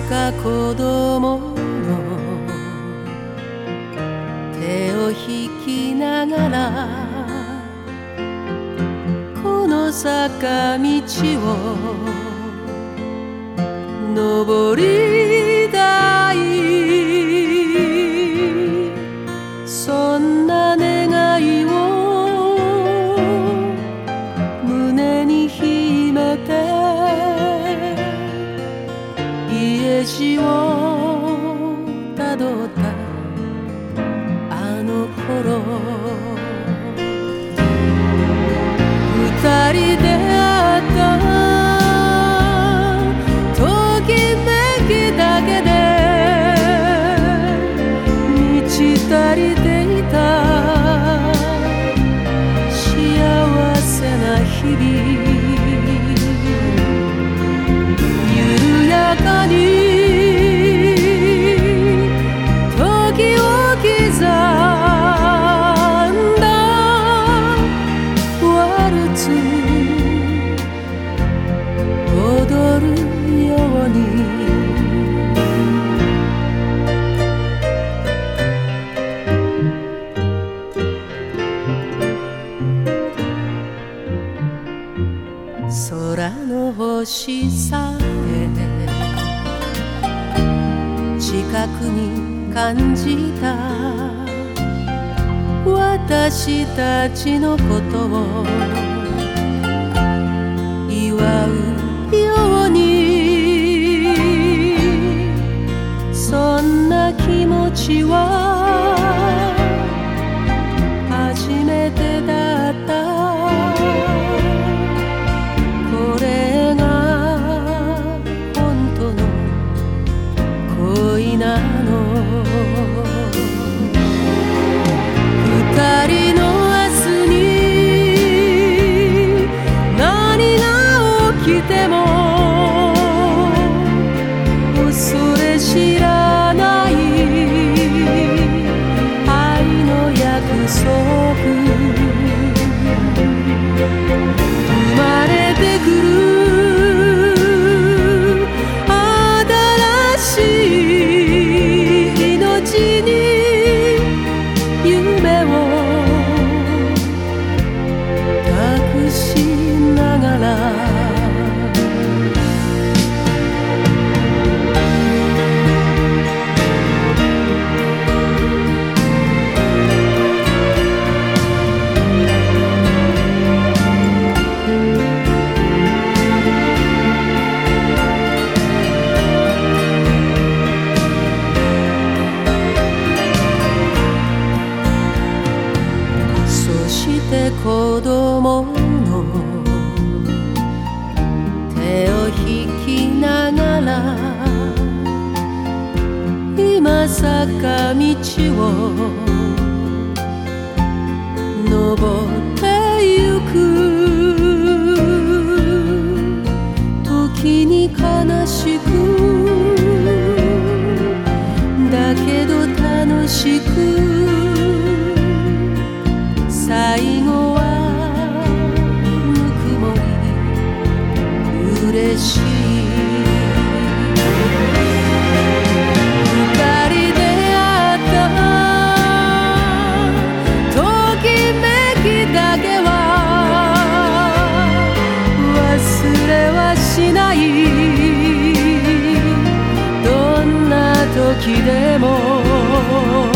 か子供の手を引きながらこの坂道を登りたい、そんな願いを胸に秘めて家路をたどったあの頃、二人で会ったときめきだけで満ち足りていた幸せな日々、緩やかに時を刻んだワルツ踊るように、空の星さえ近くに感じた、私たちのことを祝うように、そんな気持ちは初めてだった。これが本当の恋なの。二人の明日に何が起きても恐れ知らない愛の約束、生まれてくる新しい命に夢を託しながら、子供の手を引きながら今坂道を登ってゆく、時に悲しくだけど楽しく、最後はぬくもり嬉しい、二人で会ったときめきだけは忘れはしない、どんな時でも